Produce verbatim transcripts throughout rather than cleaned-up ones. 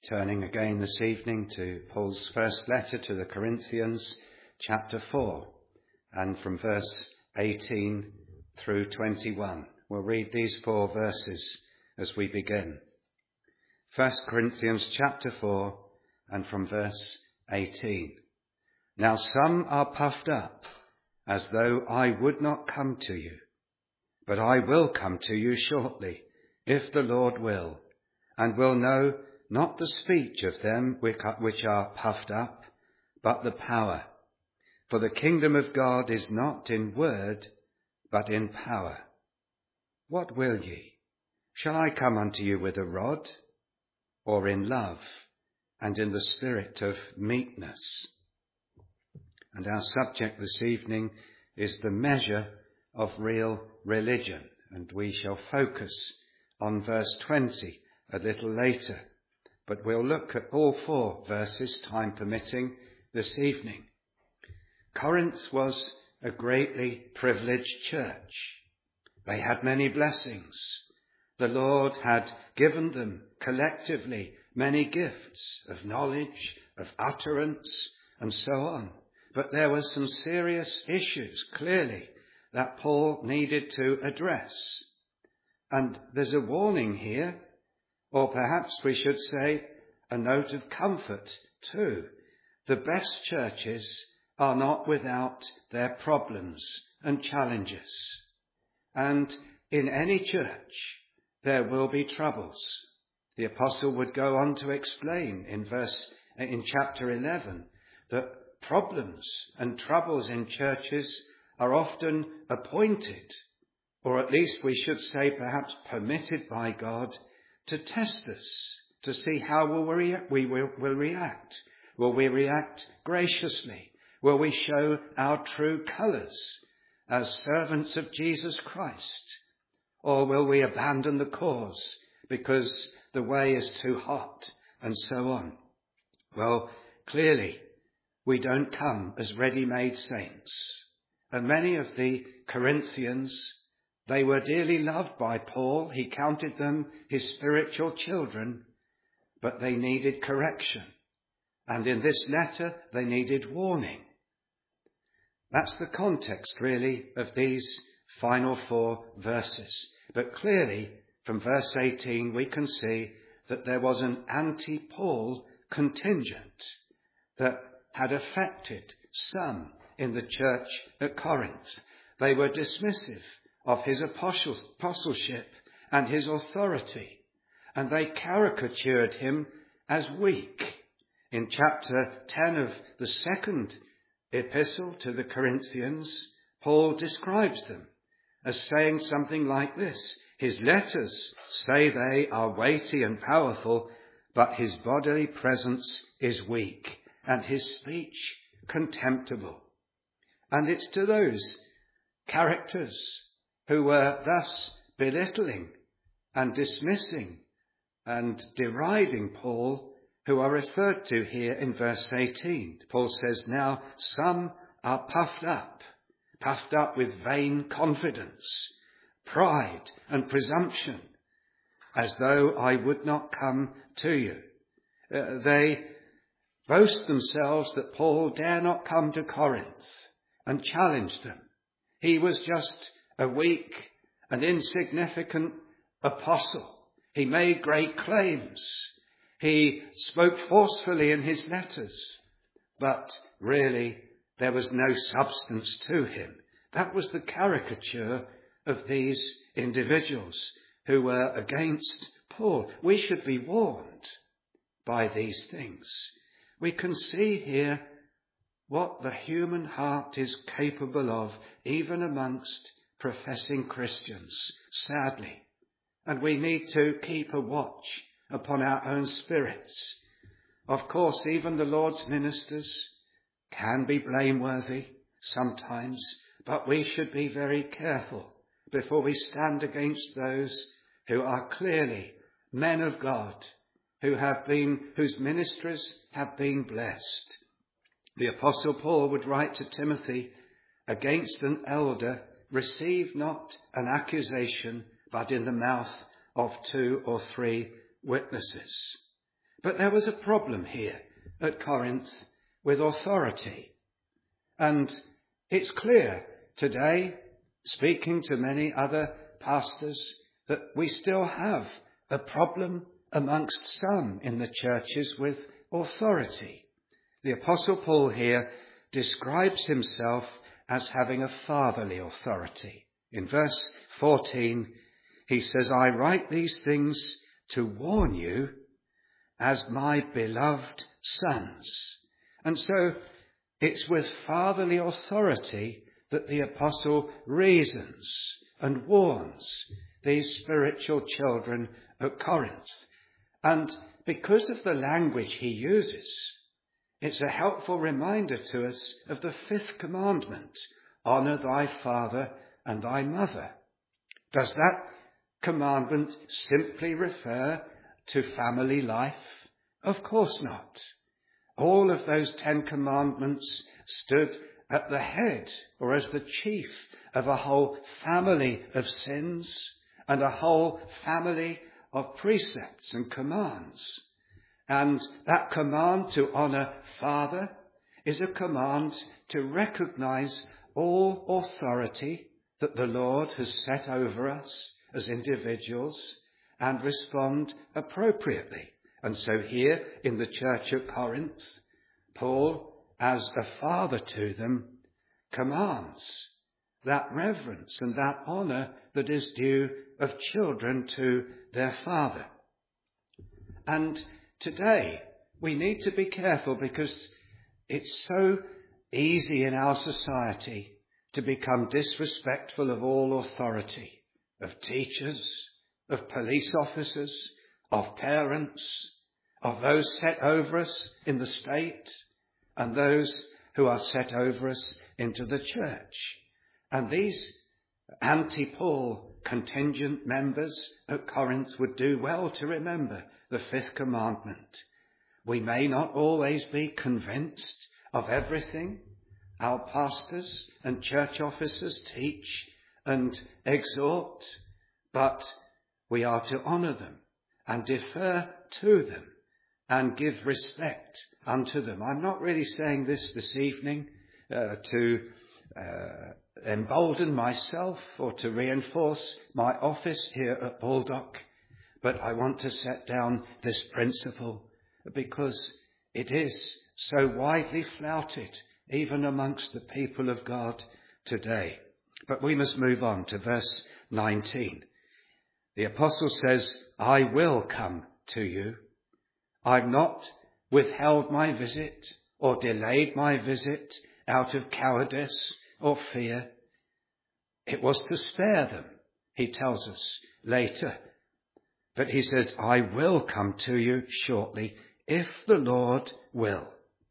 Turning again this evening to Paul's first letter to the Corinthians, chapter four, and from verse eighteen through twenty-one. We'll read these four verses as we begin. First Corinthians chapter four, and from verse eighteen. Now some are puffed up, as though I would not come to you, but I will come to you shortly, if the Lord will, and will know not the speech of them which are puffed up, but the power. For the kingdom of God is not in word, but in power. What will ye? Shall I come unto you with a rod, or in love, and in the spirit of meekness? And our subject this evening is the measure of real religion, and we shall focus on verse twenty a little later. But we'll look at all four verses, time permitting, this evening. Corinth was a greatly privileged church. They had many blessings. The Lord had given them collectively many gifts of knowledge, of utterance, and so on. But there were some serious issues, clearly, that Paul needed to address. And there's a warning here, or perhaps we should say a note of comfort too. The best churches are not without their problems and challenges. And in any church there will be troubles. The apostle would go on to explain in verse, in chapter eleven, that problems and troubles in churches are often appointed, or at least we should say perhaps permitted by God, to test us, to see how will we, we will, will react. Will we react graciously? Will we show our true colours as servants of Jesus Christ? Or will we abandon the cause because the way is too hot, and so on? Well, clearly, we don't come as ready-made saints. And many of the Corinthians, they were dearly loved by Paul. He counted them his spiritual children, but they needed correction. And in this letter, they needed warning. That's the context, really, of these final four verses. But clearly, from verse eighteen, we can see that there was an anti-Paul contingent that had affected some in the church at Corinth. They were dismissive of his apostleship and his authority, and they caricatured him as weak. In chapter ten of the second epistle to the Corinthians, Paul describes them as saying something like this: his letters say they are weighty and powerful, but his bodily presence is weak, and his speech contemptible. And it's to those characters who were thus belittling and dismissing and deriding Paul, who are referred to here in verse eighteen. Paul says, now some are puffed up, puffed up with vain confidence, pride and presumption, as though I would not come to you. Uh, they boast themselves that Paul dare not come to Corinth and challenge them. He was just a weak and insignificant apostle. He made great claims. He spoke forcefully in his letters, but really there was no substance to him. That was the caricature of these individuals who were against Paul. We should be warned by these things. We can see here what the human heart is capable of, even amongst professing Christians, sadly. And we need to keep a watch upon our own spirits. Of course, even the Lord's ministers can be blameworthy sometimes, but we should be very careful before we stand against those who are clearly men of God, who have been, whose ministries have been blessed. The Apostle Paul would write to Timothy, against an elder receive not an accusation, but in the mouth of two or three witnesses. But there was a problem here at Corinth with authority. And it's clear today, speaking to many other pastors, that we still have a problem amongst some in the churches with authority. The Apostle Paul here describes himself as having a fatherly authority. In verse fourteen, he says, I write these things to warn you as my beloved sons. And so it's with fatherly authority that the apostle reasons and warns these spiritual children at Corinth. And because of the language he uses, it's a helpful reminder to us of the fifth commandment, honour thy father and thy mother. Does that commandment simply refer to family life? Of course not. All of those Ten Commandments stood at the head or as the chief of a whole family of sins and a whole family of precepts and commands. And that command to honour father is a command to recognise all authority that the Lord has set over us as individuals and respond appropriately. And so here in the church at Corinth, Paul, as a father to them, commands that reverence and that honour that is due of children to their father. And today we need to be careful because it's so easy in our society to become disrespectful of all authority, of teachers, of police officers, of parents, of those set over us in the state, and those who are set over us into the church. And these anti-Paul contingent members at Corinth would do well to remember the fifth commandment. We may not always be convinced of everything our pastors and church officers teach and exhort, but we are to honour them and defer to them and give respect unto them. I'm not really saying this this evening uh, to uh, embolden myself or to reinforce my office here at Baldock, but I want to set down this principle because it is so widely flouted even amongst the people of God today. But we must move on to verse nineteen. The apostle says, I will come to you. I've not withheld my visit or delayed my visit out of cowardice or fear. It was to spare them, he tells us later. But he says, I will come to you shortly, if the Lord will.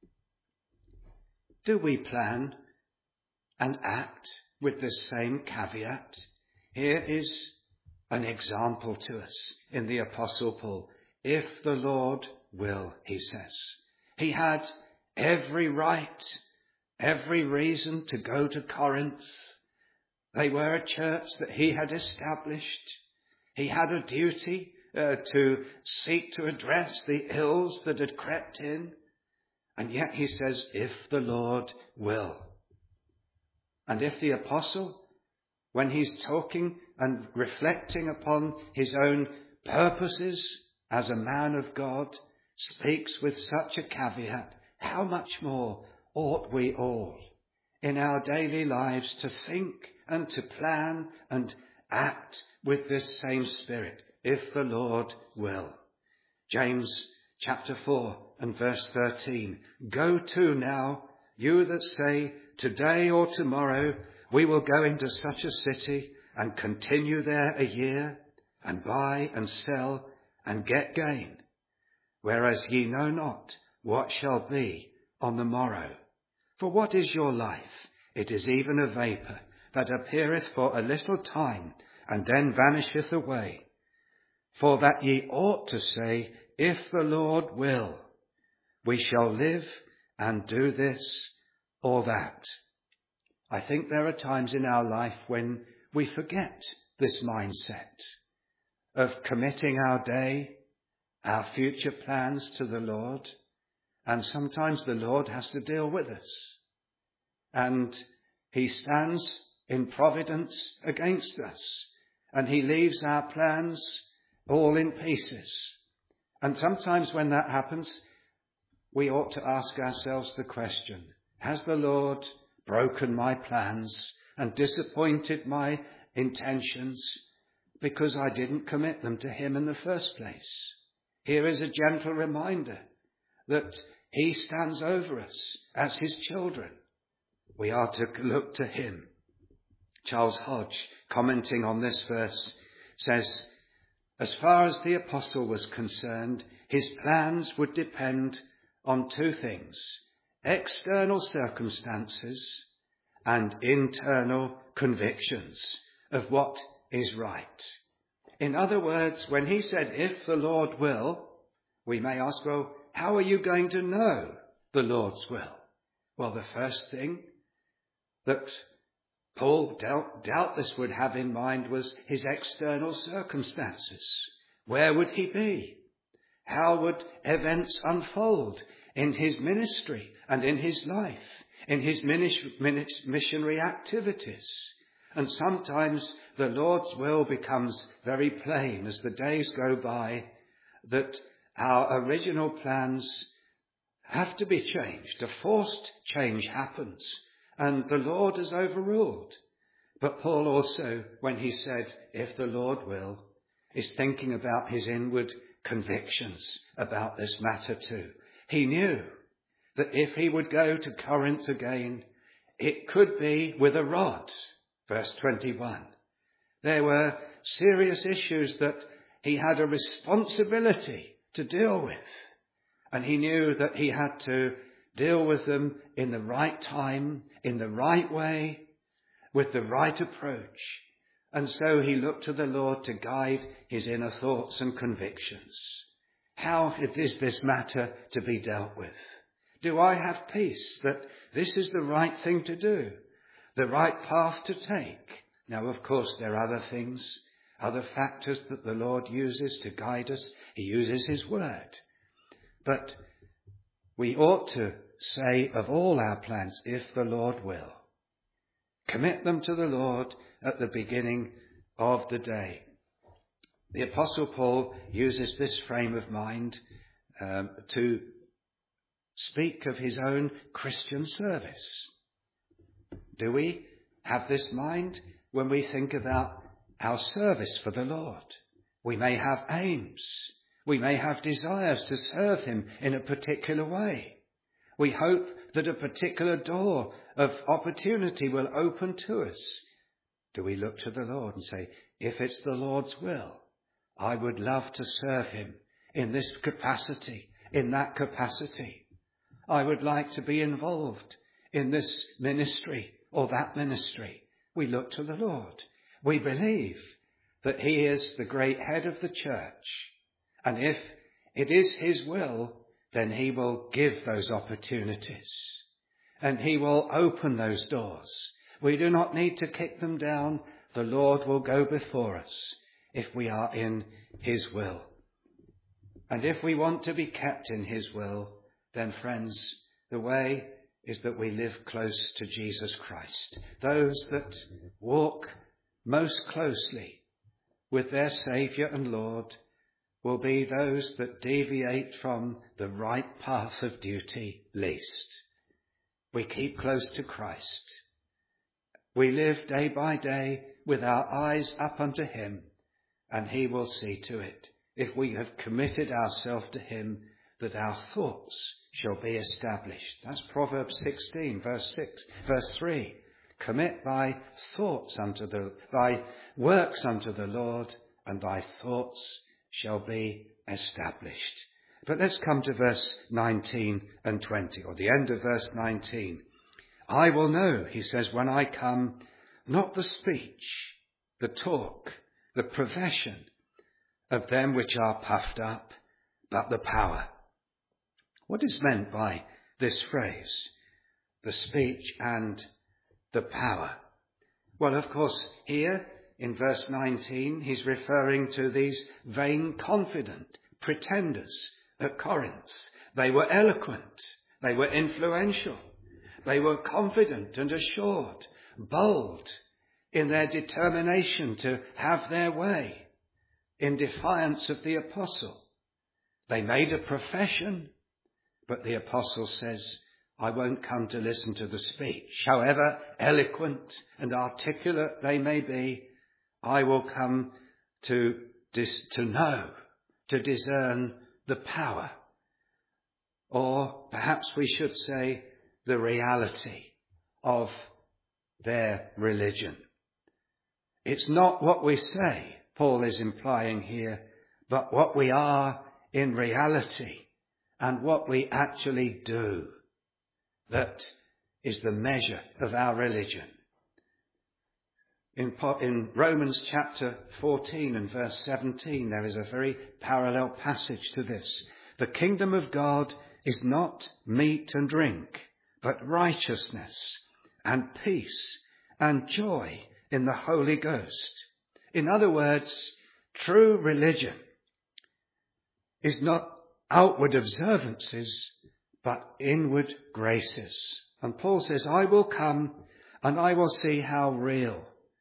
Do we plan and act with this same caveat? Here is an example to us in the Apostle Paul. If the Lord will, he says. He had every right, every reason to go to Corinth. They were a church that he had established. He had a duty uh, to seek to address the ills that had crept in. And yet he says, if the Lord will. And if the apostle, when he's talking and reflecting upon his own purposes as a man of God, speaks with such a caveat, how much more ought we all in our daily lives to think and to plan and act with this same spirit, if the Lord will. James chapter four and verse thirteen. Go to now, you that say, today or tomorrow we will go into such a city and continue there a year and buy and sell and get gain, whereas ye know not what shall be on the morrow. For what is your life? It is even a vapour that appeareth for a little time and then vanisheth away. For that ye ought to say, if the Lord will, we shall live and do this or that. I think there are times in our life when we forget this mindset of committing our day our future plans to the Lord. And sometimes the Lord has to deal with us. And he stands in providence against us. And he leaves our plans all in pieces. And sometimes when that happens, we ought to ask ourselves the question, has the Lord broken my plans and disappointed my intentions because I didn't commit them to him in the first place? Here is a gentle reminder that he stands over us as his children. We are to look to him. Charles Hodge, commenting on this verse, says, as far as the apostle was concerned, his plans would depend on two things, external circumstances and internal convictions of what is right. In other words, when he said, if the Lord will, we may ask, well, how are you going to know the Lord's will? Well, the first thing that Paul doubt, doubtless would have in mind was his external circumstances. Where would he be? How would events unfold in his ministry and in his life, in his missionary activities? And sometimes the Lord's will becomes very plain as the days go by, that our original plans have to be changed. A forced change happens, and the Lord is overruled. But Paul also, when he said, if the Lord will, is thinking about his inward convictions about this matter too. He knew that if he would go to Corinth again, it could be with a rod. Verse twenty-one. There were serious issues that he had a responsibility to deal with. And he knew that he had to deal with them in the right time, in the right way, with the right approach. And so he looked to the Lord to guide his inner thoughts and convictions. How is this matter to be dealt with? Do I have peace that this is the right thing to do, the right path to take? Now, of course, there are other things, other factors that the Lord uses to guide us. He uses his word. But we ought to say of all our plans, if the Lord will. Commit them to the Lord at the beginning of the day. The Apostle Paul uses this frame of mind um, to speak of his own Christian service. Do we have this mind when we think about our service for the Lord? We may have aims. We may have desires to serve him in a particular way. We hope that a particular door of opportunity will open to us. Do we look to the Lord and say, if it's the Lord's will, I would love to serve him in this capacity, in that capacity. I would like to be involved in this ministry or that ministry. We look to the Lord. We believe that he is the great head of the church. And if it is his will, then he will give those opportunities. And he will open those doors. We do not need to kick them down. The Lord will go before us if we are in his will. And if we want to be kept in his will, then friends, the way is that we live close to Jesus Christ. Those that walk most closely with their Saviour and Lord will be those that deviate from the right path of duty least. We keep close to Christ. We live day by day with our eyes up unto him, and he will see to it, if we have committed ourselves to him, that our thoughts shall be established. That's Proverbs sixteen, verse six, verse three. Commit thy thoughts unto the, thy works unto the Lord, and thy thoughts shall be established. But let's come to verse nineteen and twenty, or the end of verse nineteen. I will know, he says, when I come, not the speech, the talk, the profession of them which are puffed up, but the power. What is meant by this phrase? The speech and the power. Well, of course, here in verse nineteen, he's referring to these vain, confident, pretenders at Corinth. They were eloquent. They were influential. They were confident and assured, bold in their determination to have their way in defiance of the apostle. They made a profession, but the apostle says, I won't come to listen to the speech. However eloquent and articulate they may be, I will come to, dis- to know, to discern the power, or perhaps we should say the reality of their religion. It's not what we say, Paul is implying here, but what we are in reality and what we actually do. That is the measure of our religion. In, in Romans chapter fourteen and verse seventeen, there is a very parallel passage to this. The kingdom of God is not meat and drink, but righteousness and peace and joy in the Holy Ghost. In other words, true religion is not outward observances, but inward graces. And Paul says, I will come and I will see how real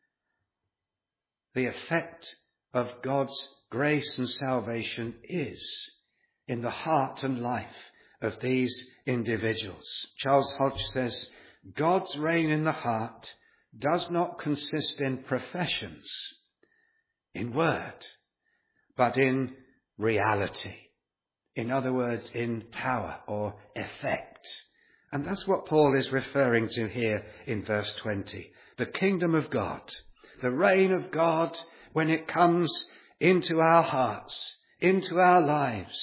the effect of God's grace and salvation is in the heart and life of these individuals. Charles Hodge says, God's reign in the heart does not consist in professions, in word, but in reality. In other words, in power or effect. And that's what Paul is referring to here in verse twenty. The kingdom of God, the reign of God, when it comes into our hearts, into our lives,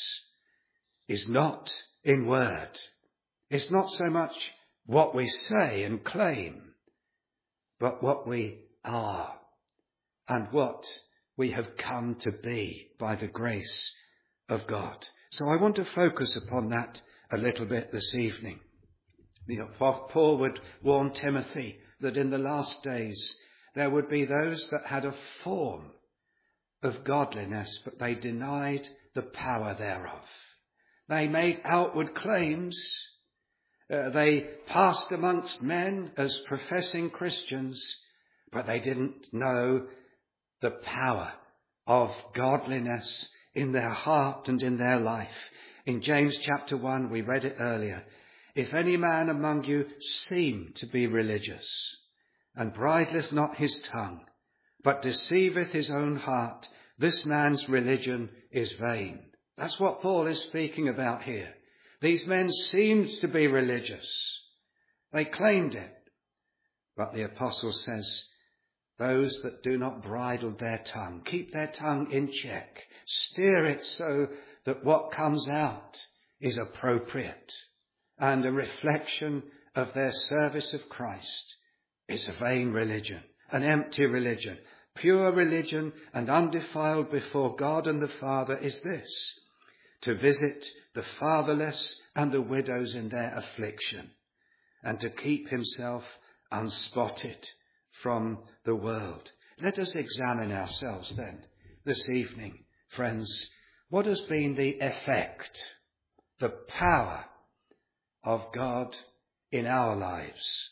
is not in word. It's not so much what we say and claim, but what we are and what we have come to be by the grace of God. So I want to focus upon that a little bit this evening. You know, Paul would warn Timothy that in the last days there would be those that had a form of godliness, but they denied the power thereof. They made outward claims. Uh, they passed amongst men as professing Christians, but they didn't know the power of godliness in their heart and in their life. In James chapter one, we read it earlier. If any man among you seem to be religious, and bridleth not his tongue, but deceiveth his own heart, this man's religion is vain. That's what Paul is speaking about here. These men seemed to be religious. They claimed it. But the apostle says, those that do not bridle their tongue, keep their tongue in check, steer it so that what comes out is appropriate and a reflection of their service of Christ, is a vain religion, an empty religion. Pure religion and undefiled before God and the Father is this: to visit the fatherless and the widows in their affliction, and to keep himself unspotted from the world. Let us examine ourselves then this evening, friends. What has been the effect, the power of God in our lives?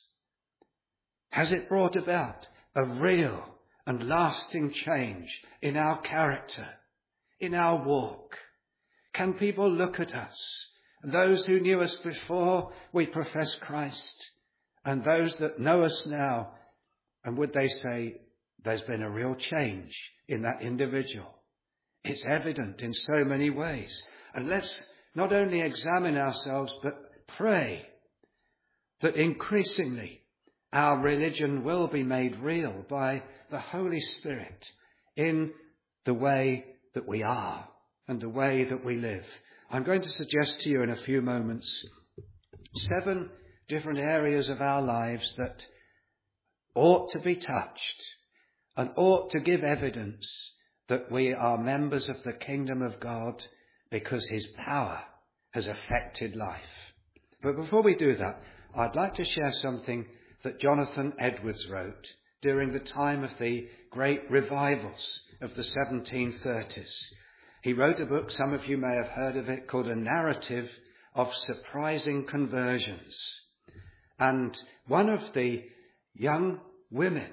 Has it brought about a real and lasting change in our character, in our walk? Can people look at us, those who knew us before we professed Christ, and those that know us now, and would they say, there's been a real change in that individual? It's evident in so many ways. And let's not only examine ourselves, but pray that increasingly our religion will be made real by the Holy Spirit in the way that we are and the way that we live. I'm going to suggest to you in a few moments seven different areas of our lives that ought to be touched and ought to give evidence that we are members of the kingdom of God because his power has affected life. But before we do that, I'd like to share something that Jonathan Edwards wrote during the time of the great revivals of the seventeen thirties. He wrote a book, some of you may have heard of it, called A Narrative of Surprising Conversions. And one of the young women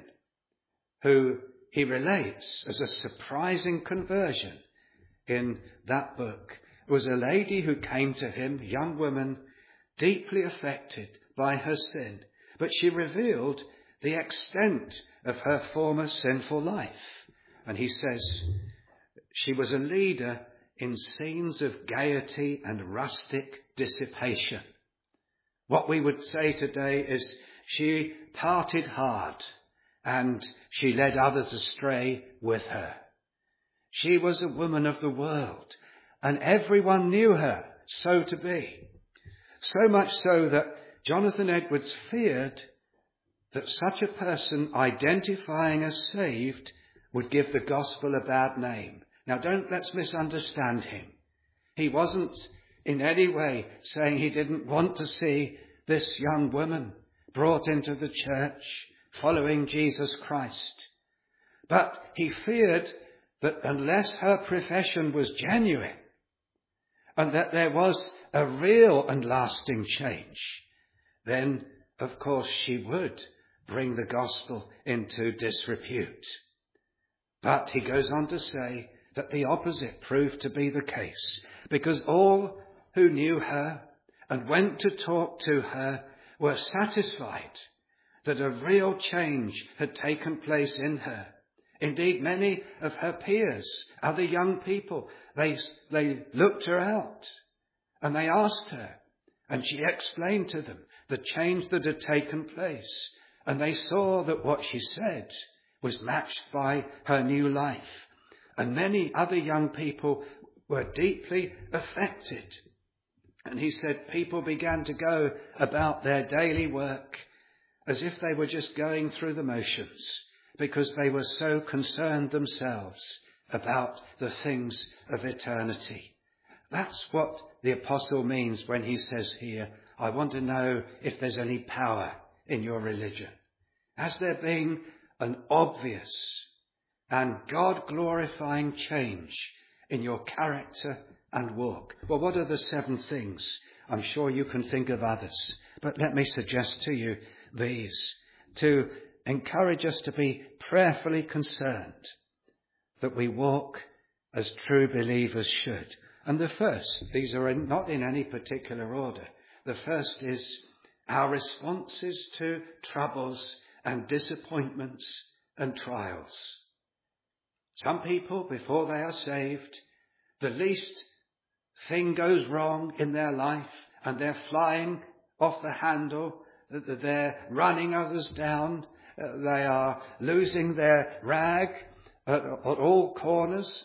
who he relates as a surprising conversion in that book was a lady who came to him, a young woman, deeply affected by her sin. But she revealed the extent of her former sinful life. And he says she was a leader in scenes of gaiety and rustic dissipation. What we would say today is she partied hard and she led others astray with her. She was a woman of the world and everyone knew her so to be. So much so that Jonathan Edwards feared that such a person identifying as saved would give the gospel a bad name. Now don't let's misunderstand him. He wasn't in any way saying he didn't want to see this young woman brought into the church following Jesus Christ. But he feared that unless her profession was genuine and that there was a real and lasting change, then of course she would bring the gospel into disrepute. But he goes on to say that the opposite proved to be the case, because all who knew her and went to talk to her were satisfied that a real change had taken place in her. Indeed, many of her peers, other young people, they, they looked her out and they asked her, and she explained to them the change that had taken place. And they saw that what she said was matched by her new life. And many other young people were deeply affected. And he said people began to go about their daily work as if they were just going through the motions, because they were so concerned themselves about the things of eternity. That's what the apostle means when he says here, I want to know if there's any power in your religion. Has there been an obvious and God-glorifying change in your character and walk? Well, what are the seven things? I'm sure you can think of others, but let me suggest to you these to encourage us to be prayerfully concerned that we walk as true believers should. And the first, these are in, not in any particular order. The first is our responses to troubles and disappointments and trials. Some people, before they are saved, the least thing goes wrong in their life and they're flying off the handle, they're running others down, they are losing their rag at, at all corners.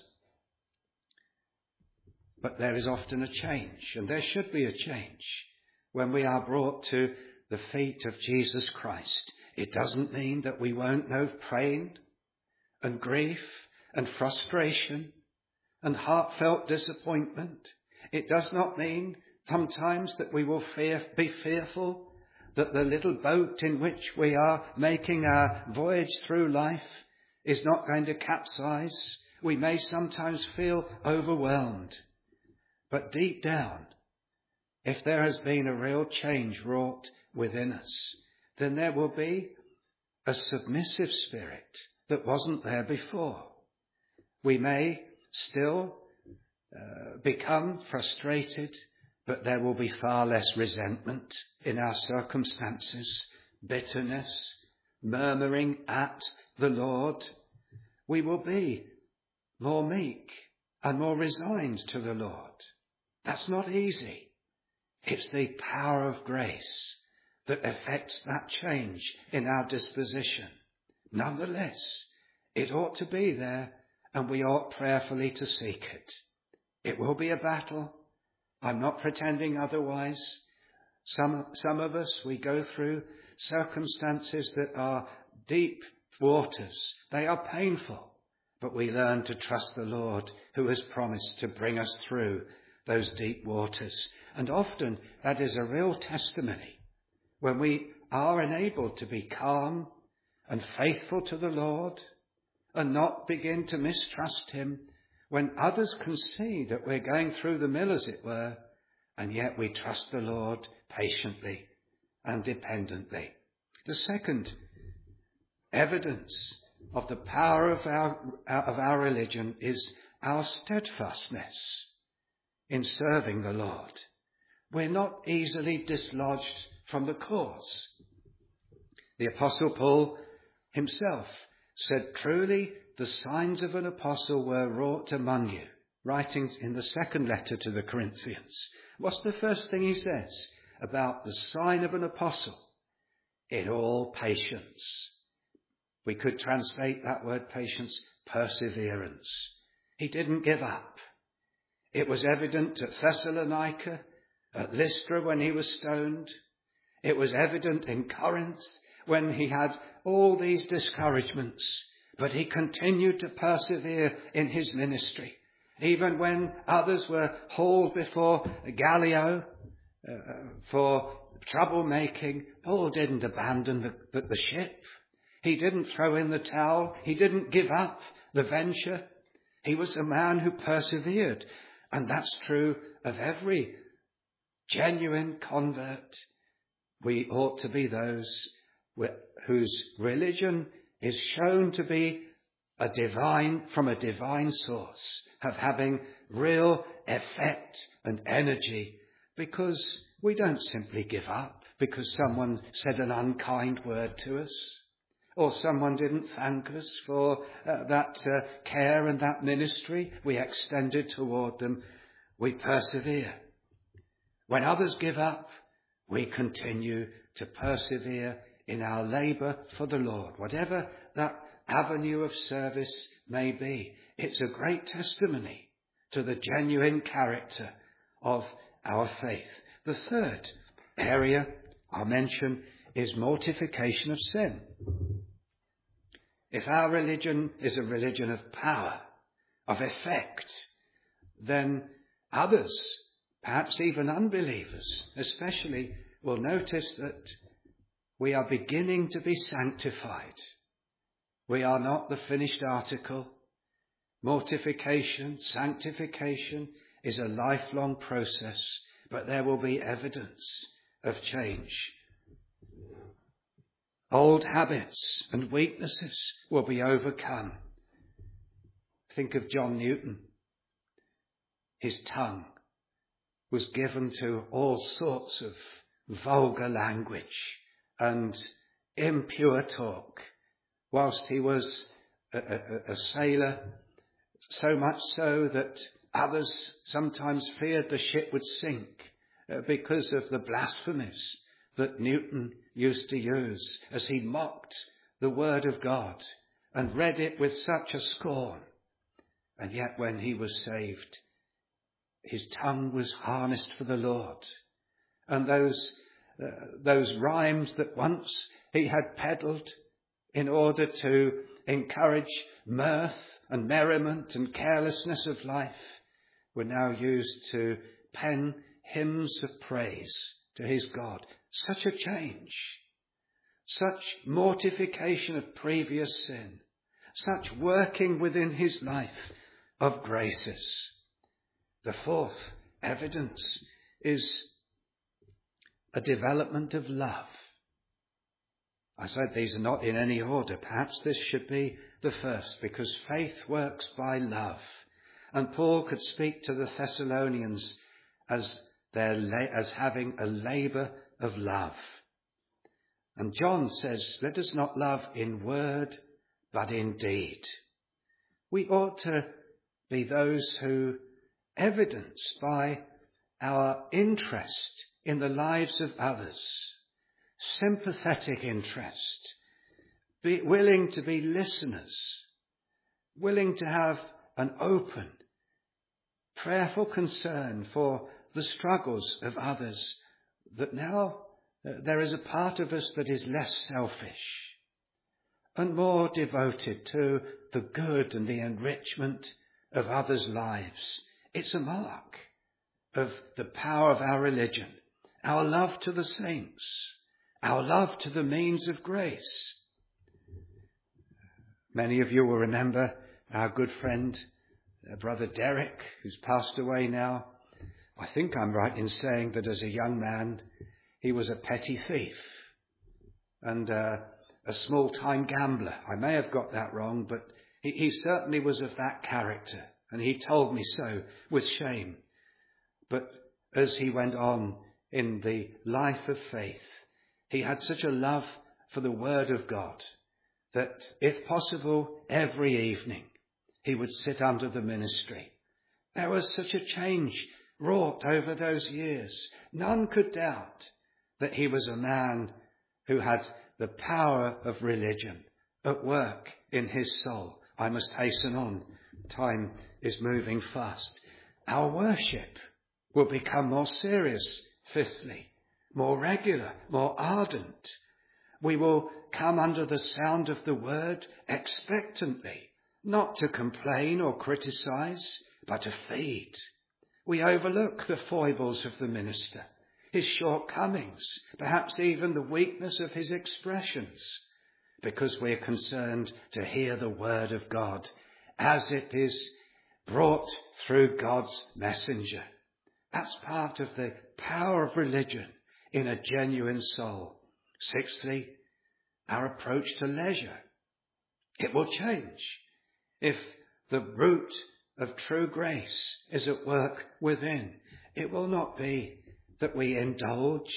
But there is often a change, and there should be a change when we are brought to the feet of Jesus Christ. It doesn't mean that we won't know pain and grief and frustration and heartfelt disappointment. It does not mean sometimes that we will fear, be fearful that the little boat in which we are making our voyage through life is not going to capsize. We may sometimes feel overwhelmed. But deep down, if there has been a real change wrought within us, then there will be a submissive spirit that wasn't there before. We may still uh, become frustrated, but there will be far less resentment in our circumstances, bitterness, murmuring at the Lord. We will be more meek and more resigned to the Lord. That's not easy. It's the power of grace that affects that change in our disposition. Nonetheless, it ought to be there, and we ought prayerfully to seek it. It will be a battle. I'm not pretending otherwise. Some, some of us, we go through circumstances that are deep waters. They are painful, but we learn to trust the Lord who has promised to bring us through those deep waters. And often that is a real testimony when we are enabled to be calm and faithful to the Lord and not begin to mistrust him when others can see that we're going through the mill, as it were, and yet we trust the Lord patiently and dependently. The second evidence of the power of our, of our religion is our steadfastness in serving the Lord. We're not easily dislodged from the cause. The Apostle Paul himself said, "Truly the signs of an apostle were wrought among you," writing in the second letter to the Corinthians. What's the first thing he says about the sign of an apostle? In all patience. We could translate that word patience, perseverance. He didn't give up. It was evident at Thessalonica, at Lystra when he was stoned. It was evident in Corinth when he had all these discouragements. But he continued to persevere in his ministry. Even when others were hauled before Gallio uh, for troublemaking, Paul didn't abandon the, the, the ship. He didn't throw in the towel. He didn't give up the venture. He was a man who persevered. And that's true of every genuine convert. We ought to be those whose religion is shown to be a divine, from a divine source, of having real effect and energy, because we don't simply give up because someone said an unkind word to us, or someone didn't thank us for uh, that uh, care and that ministry we extended toward them. We persevere. When others give up, we continue to persevere in our labour for the Lord, whatever that avenue of service may be. It's a great testimony to the genuine character of our faith. The third area I'll mention is mortification of sin. If our religion is a religion of power, of effect, then others, perhaps even unbelievers especially, will notice that we are beginning to be sanctified. We are not the finished article. Mortification, sanctification is a lifelong process, but there will be evidence of change. Old habits and weaknesses will be overcome. Think of John Newton. His tongue was given to all sorts of vulgar language and impure talk whilst he was a, a, a sailor, so much so that others sometimes feared the ship would sink uh, because of the blasphemies that Newton used to use as he mocked the word of God and read it with such a scorn. And yet when he was saved, his tongue was harnessed for the Lord. And those uh, those rhymes that once he had peddled in order to encourage mirth and merriment and carelessness of life were now used to pen hymns of praise to his God. Such a change, such mortification of previous sin, such working within his life of graces. The fourth evidence is a development of love. I said these are not in any order. Perhaps this should be the first, because faith works by love. And Paul could speak to the Thessalonians as their as having a labour of love. And John says, let us not love in word, but in deed. We ought to be those who evidence by our interest in the lives of others, sympathetic interest, be willing to be listeners, willing to have an open, prayerful concern for the struggles of others, that now uh, there is a part of us that is less selfish and more devoted to the good and the enrichment of others' lives. It's a mark of the power of our religion, our love to the saints, our love to the means of grace. Many of you will remember our good friend uh, Brother Derek, who's passed away now. I think I'm right in saying that as a young man, he was a petty thief and uh, a small-time gambler. I may have got that wrong, but he, he certainly was of that character, and he told me so with shame. But as he went on in the life of faith, he had such a love for the Word of God that, if possible, every evening he would sit under the ministry. There was such a change wrought over those years. None could doubt that he was a man who had the power of religion at work in his soul. I must hasten on. Time is moving fast. Our worship will become more serious, fifthly, more regular, more ardent. We will come under the sound of the word expectantly, not to complain or criticize, but to feed. We overlook the foibles of the minister, his shortcomings, perhaps even the weakness of his expressions, because we're concerned to hear the word of God as it is brought through God's messenger. That's part of the power of religion in a genuine soul. Sixthly, our approach to leisure. It will change if the root of true grace is at work within. It will not be that we indulge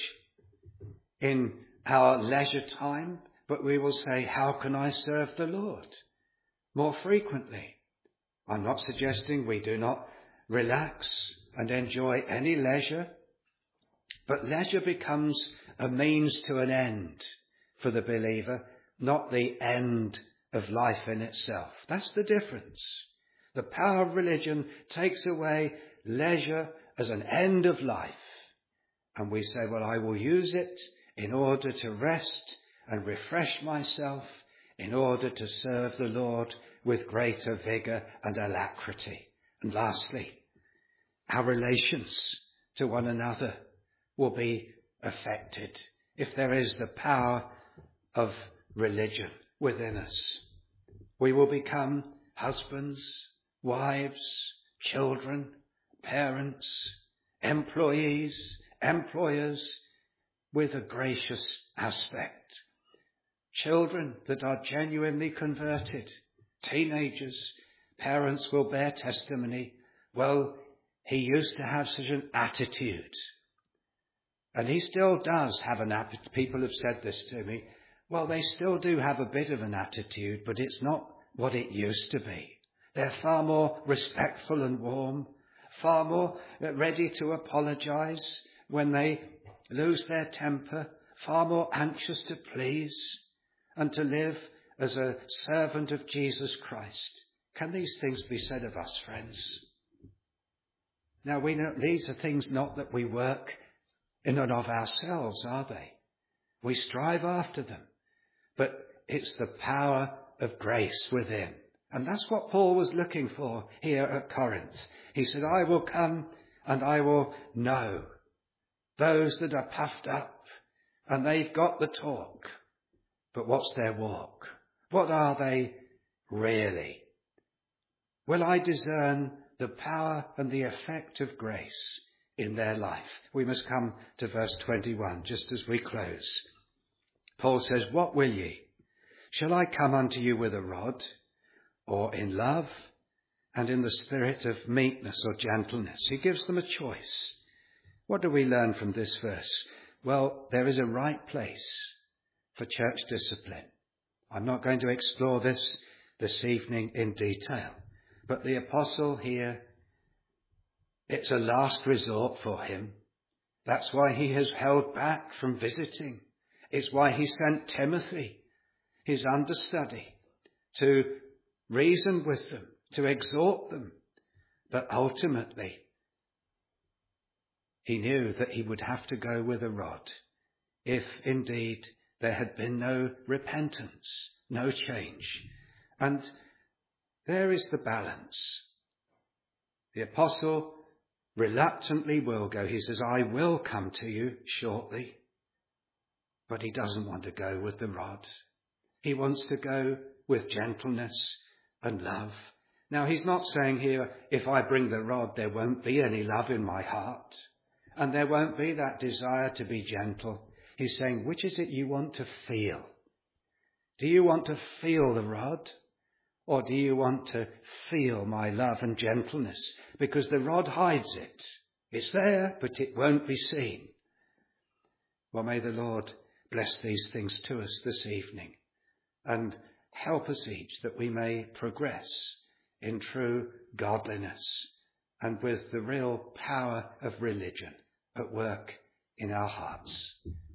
in our leisure time, but we will say, how can I serve the Lord more frequently? I'm not suggesting we do not relax and enjoy any leisure, but leisure becomes a means to an end for the believer, not the end of life in itself. That's the difference. The power of religion takes away leisure as an end of life. And we say, well, I will use it in order to rest and refresh myself, in order to serve the Lord with greater vigour and alacrity. And lastly, our relations to one another will be affected if there is the power of religion within us. We will become husbands, wives, children, parents, employees, employers with a gracious aspect. Children that are genuinely converted, teenagers, parents will bear testimony. Well, he used to have such an attitude. And he still does have an attitude. People have said this to me. Well, they still do have a bit of an attitude, but it's not what it used to be. They're far more respectful and warm, far more ready to apologize when they lose their temper, far more anxious to please and to live as a servant of Jesus Christ. Can these things be said of us, friends? Now, we know these are things not that we work in and of ourselves, are they? We strive after them, but it's the power of grace within. And that's what Paul was looking for here at Corinth. He said, I will come and I will know those that are puffed up and they've got the talk. But what's their walk? What are they really? Will I discern the power and the effect of grace in their life? We must come to verse twenty-one, just as we close. Paul says, what will ye? Shall I come unto you with a rod, or in love, and in the spirit of meekness or gentleness? He gives them a choice. What do we learn from this verse? Well, there is a right place for church discipline. I'm not going to explore this this evening in detail, but the apostle here, it's a last resort for him. That's why he has held back from visiting. It's why he sent Timothy, his understudy, to reason with them, to exhort them. But ultimately, he knew that he would have to go with a rod if indeed there had been no repentance, no change. And there is the balance. The apostle reluctantly will go. He says, I will come to you shortly. But he doesn't want to go with the rod. He wants to go with gentleness and love. Now, he's not saying here, if I bring the rod, there won't be any love in my heart, and there won't be that desire to be gentle. He's saying, which is it you want to feel? Do you want to feel the rod? Or do you want to feel my love and gentleness? Because the rod hides it. It's there, but it won't be seen. Well, may the Lord bless these things to us this evening and help us each that we may progress in true godliness and with the real power of religion at work in our hearts.